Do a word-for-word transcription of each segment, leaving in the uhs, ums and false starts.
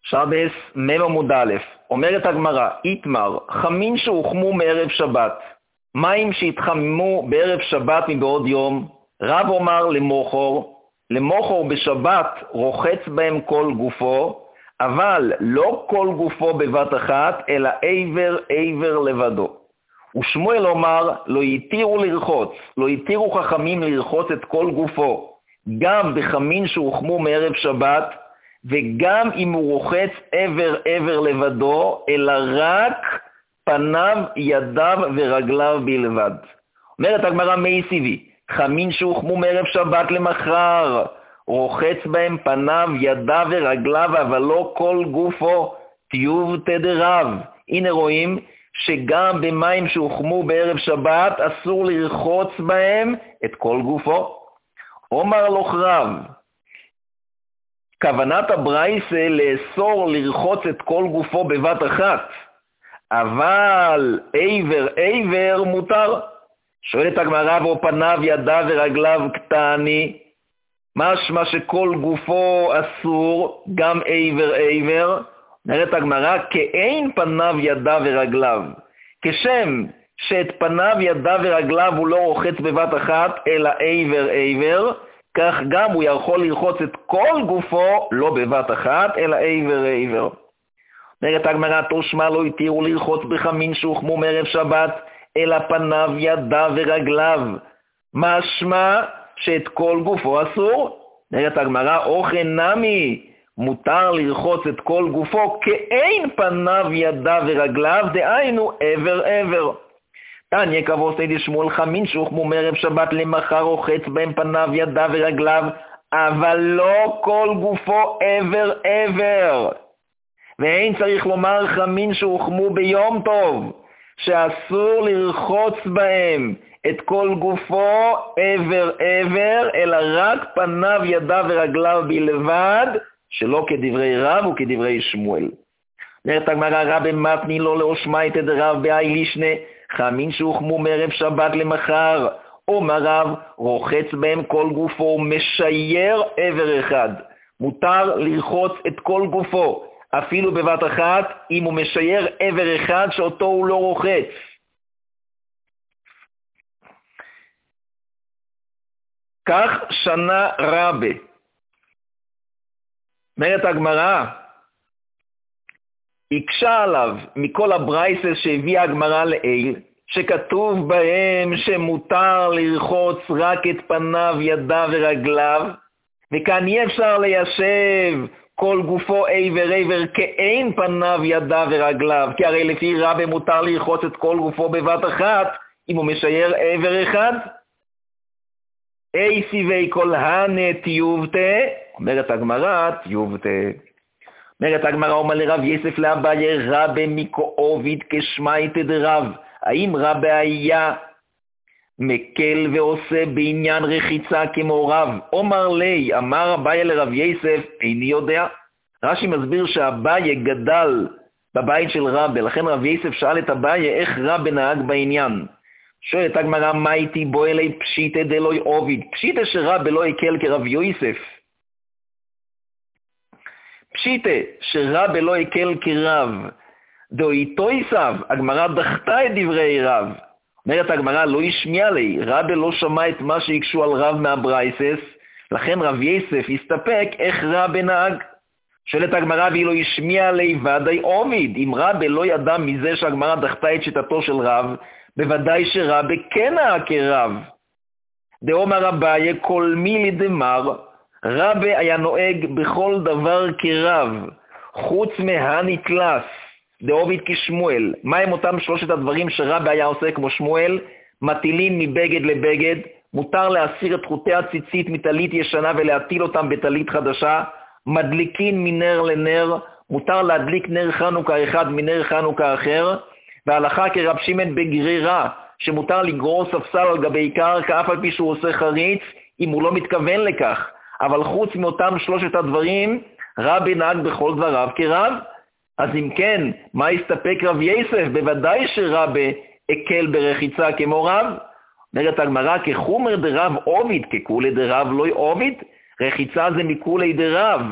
שבס מ' עמוד א', אומרת הגמרא, איתמר, חמין שהוחמו מערב שבת, מים שהתחממו בערב שבת מבעוד יום, רב אומר למוחור, למוחור בשבת רוחץ בהם כל גופו, אבל לא כל גופו בבת אחת, אלא עבר עבר לבדו. ושמואל אומר, לא יתירו לרחוץ, לא יתירו חכמים לרחוץ את כל גופו, גם בחמין שהוחמו מערב שבת, וגם אם הוא רוחץ עבר עבר לבדו, אלא רק פניו, ידיו ורגליו בלבד. אומרת הגמרא מי סיבי, חמין שהוחמו מערב שבת למחר, רוחץ בהם פניו, ידיו ורגליו, אבל לא כל גופו, טיוב תדרב. הנה רואים שגם במים שהוחמו בערב שבת אסור לרחוץ בהם את כל גופו. אומר לו רב, כוונת הברייסה לאסור לרחוץ את כל גופו בבת אחת, אבל עבר עבר מותר. שואלת הגמרא, או פניו, ידיו ורגליו קטני, משמע שכל גופו אסור, גם עבר עבר. אומרת הגמרא, כאין פניו, ידיו ורגליו, כשם שאת פניו, ידיו ורגליו הוא לא רוחץ בבת אחת, אלא עבר עבר, כך גם הוא יכול לרחוץ את כל גופו, לא בבת אחת, אלא עבר עבר. אומרת הגמרא, תושמע לא יתירו לרחוץ בחמין שהוחמו מערב שבת, אלא פניו, ידיו ורגליו, משמע שאת כל גופו אסור. אומרת הגמרא, אוכן נמי, מותר לרחוץ את כל גופו, כאין פניו, ידיו ורגליו, דהיינו עבר עבר. תניא קבו סיידי שמואל, חמין שהוחמו מערב שבת למחר רוחץ בהם פניו, ידיו ורגליו, אבל לא כל גופו עבר עבר. ואין צריך לומר חמין שהוחמו ביום טוב, שאסור לרחוץ בהם את כל גופו עבר עבר, אלא רק פניו, ידיו ורגליו בלבד, שלא כדברי רב וכדברי שמואל. אומרת הגמרא, רבי מתני לא לאושמייתא דרב באי לישנא, חמין שהוחמו מערב שבת למחר, אומר רב, רוחץ בהם כל גופו ומשייר עבר אחד. מותר לרחוץ את כל גופו, אפילו בבת אחת, אם הוא משייר עבר אחד שאותו הוא לא רוחץ. כך שנה רבי. אומרת הגמרא, הקשה עליו מכל הברייסס שהביאה הגמרא לעיל, שכתוב בהם שמותר לרחוץ רק את פניו, ידיו ורגליו, וכאן אי אפשר ליישב כל גופו עבר עבר כאין פניו, ידיו ורגליו, כי הרי לפי רבי מותר לרחוץ את כל גופו בבת אחת, אם הוא משייר עבר אחד. אי סיבי כל הנה טיובתה, אומרת הגמרא, טיובתה. אומרת הגמרא, אומר לרב יסף לאביי, רבי מקעוביד כשמייתא דרב. האם רבי היה מקל ועושה בעניין רחיצה כמו רב? אומר לי, אמר אביי לרב יסף, איני יודע. רש"י מסביר שאביי גדל בבית של רבי, לכן רב יסף שאל את אביי איך רבי נהג בעניין. שואלת הגמרא, מה איתי בו אלי פשיטא דלוי עוביד? פשיטא שרבי לא יקל כרב יוסף. פשיטא שרבי לא יקל כרב. דאיתו יסב, הגמרא דחתה את דברי רב. אומרת הגמרא, לא ישמיע לי, רבי לא שמע את מה שיקשו על רב מהברייסס, לכן רב יסף הסתפק איך רבי נהג. שואלת הגמרא, והיא לא ישמיע לי ודאי עוביד. אם רבי לא ידע מזה שהגמרא דחתה את שיטתו של רב, בוודאי שרבי כן נהג כרב. דאמר אביי, כל מילי דמר, רבי היה נוהג בכל דבר כרב, חוץ מהנתלס, דעוביד כשמואל. מה הם אותם שלושת הדברים שרבי היה עושה כמו שמואל? מטילים מבגד לבגד, מותר להסיר את חוטי הציצית מטלית ישנה ולהטיל אותם בטלית חדשה, מדליקין מנר לנר, מותר להדליק נר חנוכה אחד מנר חנוכה אחר, והלכה כרב שמעון בגרירה, שמותר לגרור ספסל על גבי קרקע, אף על פי שהוא עושה חריץ, אם הוא לא מתכוון לכך. אבל חוץ מאותם שלושת הדברים, רבי נהג בכל דבריו כרב. אז אם כן, מה הסתפק רב יסף? בוודאי שרבי הקל ברחיצה כמו רב. אומרת הגמרא, כחומר דרב עוביד, ככולי דרב לא עוביד. רחיצה זה מכולי דרב,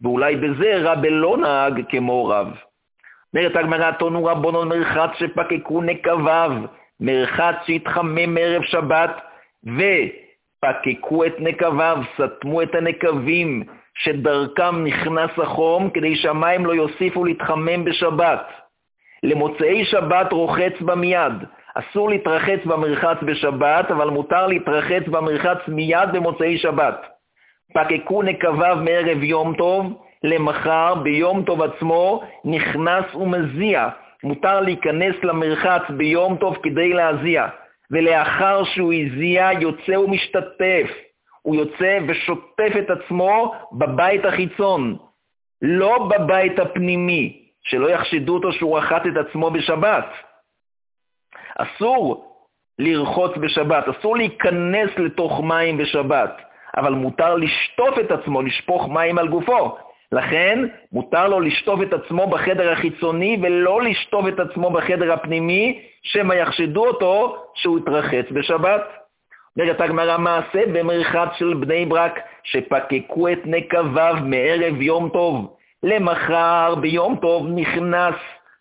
ואולי בזה רב לא נהג כמו רב. אומרת הגמרא, תונו רבונון מרחץ שפקקו נקביו, מרחץ שהתחמם מערב שבת, ופקקו את נקביו, סתמו את הנקבים, שדרכם נכנס החום, כדי שהמים לא יוסיפו להתחמם בשבת. למוצאי שבת רוחץ במיד. אסור להתרחץ במרחץ בשבת, אבל מותר להתרחץ במרחץ מיד במוצאי שבת. פקקו נקביו מערב יום טוב, למחר ביום טוב עצמו נכנס ומזיע. מותר להיכנס למרחץ ביום טוב כדי להזיע. ולאחר שהוא הזיע יוצא ומשתתף. הוא יוצא ושוטף את עצמו בבית החיצון, לא בבית הפנימי, שלא יחשדו אותו שהוא רחץ את עצמו בשבת. אסור לרחוץ בשבת, אסור להיכנס לתוך מים בשבת, אבל מותר לשטוף את עצמו, לשפוך מים על גופו. לכן מותר לו לשטוף את עצמו בחדר החיצוני ולא לשטוף את עצמו בחדר הפנימי, שמא יחשדו אותו שהוא התרחץ בשבת. אומרת הגמרא, מעשה במרחץ של בני ברק שפקקו את נקביו מערב יום טוב, למחר ביום טוב נכנס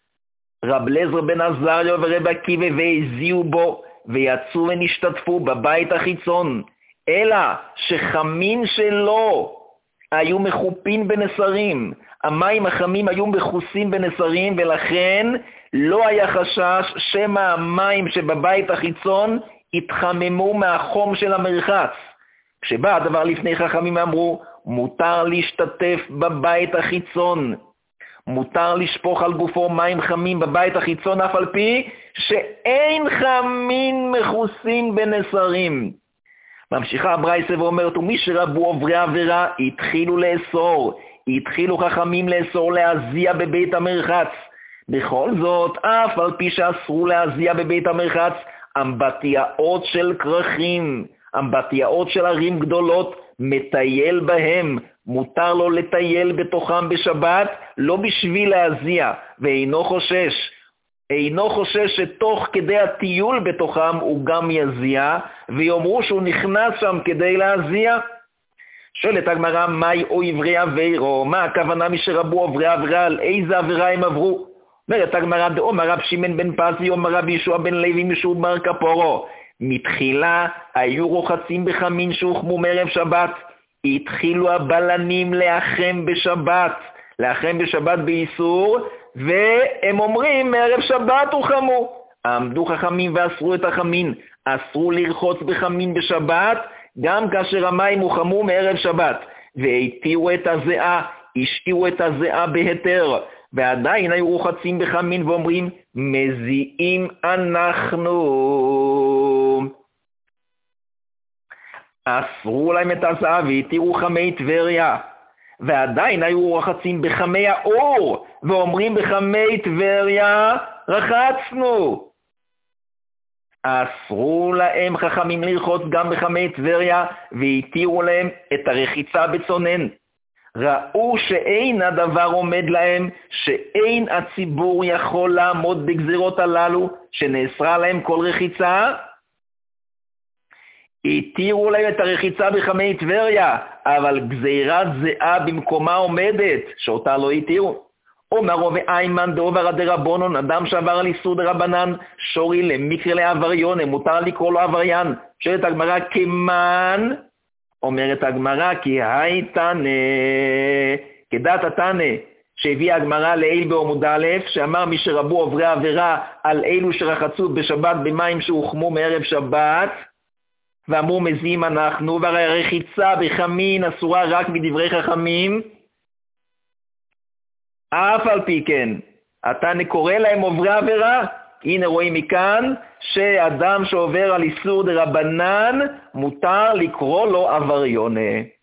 רב אליעזר בן עזריה ורב עקיבא והזיעו בו ויצאו ונשתתפו בבית החיצון, אלא שחמין שלו היו מחופין בנסרים, המים החמים היו מחוסים בנסרים, ולכן לא היה חשש שמא המים שבבית החיצון התחממו מהחום של המרחץ. כשבא הדבר לפני חכמים אמרו, מותר להשתתף בבית החיצון, מותר לשפוך על גופו מים חמים בבית החיצון, אף על פי שאין חמין מחוסים בנסרים. ממשיכה הברייתא ואומרת, ומי שרבו עוברי עבירה התחילו לאסור, התחילו חכמים לאסור להזיע בבית המרחץ. בכל זאת, אף על פי שאסרו להזיע בבית המרחץ, אמבטיות של כרכים, אמבטיות של ערים גדולות, מטייל בהם, מותר לו לטייל בתוכם בשבת, לא בשביל להזיע, ואינו חושש. אינו חושש שתוך כדי הטיול בתוכם הוא גם יזיע, ויאמרו שהוא נכנס שם כדי להזיע. שואלת הגמרא, מהי עוברי עבירו? מה הכוונה משרבו עוברי עבירה? על איזה עבירה הם עברו? אומרת הגמרא, דאמר רב שמעון בן פזי, אומר רב ישוע בן לוי משום בר כפורו, מתחילה היו רוחצים בחמין שהוחמו מערב שבת, התחילו הבלנים לאחם בשבת, לאחם בשבת באיסור, והם אומרים מערב שבת הוחמו. עמדו חכמים ואסרו את החמין, אסרו לרחוץ בחמין בשבת, גם כאשר המים הוחמו מערב שבת, והתירו את הזיעה, השאירו את הזיעה בהיתר, ועדיין היו רוחצים בחמין ואומרים, מזיעים אנחנו. אסרו להם את הזיעה והתירו חמי טבריה, ועדיין היו רוחצים בחמי האור, ואומרים בחמי טבריה, רחצנו. אסרו להם חכמים לרחוץ גם בחמי טבריה, והתירו להם את הרחיצה בצונן. ראו שאין הדבר עומד להם, שאין הציבור יכול לעמוד בגזירות הללו, שנאסרה להם כל רחיצה. התירו להם את הרחיצה בחמי טבריה, אבל גזירת זיעה במקומה עומדת, שאותה לא התירו. אומר רבי איימן דאובר דרבנן, אדם שעבר על איסור דרבנן, שורי למקרה לעבריון, מותר לקרוא לו עבריין. שואלת הגמרא, כמן? אומרת הגמרא, כי הייתנה, כדעת התנא, שהביאה הגמרא לאל בעמוד א', שאמר מי שרבו עוברי עבירה על אלו שרחצו בשבת במים שהוחמו מערב שבת, ואמרו מזיעים אנחנו, והרי הרחיצה בחמין אסורה רק בדברי חכמים, אף על פי כן, התנא קורא להם עוברי עבירה. הנה רואים מכאן שאדם שעובר על איסור דרבנן, מותר לקרוא לו עבריון.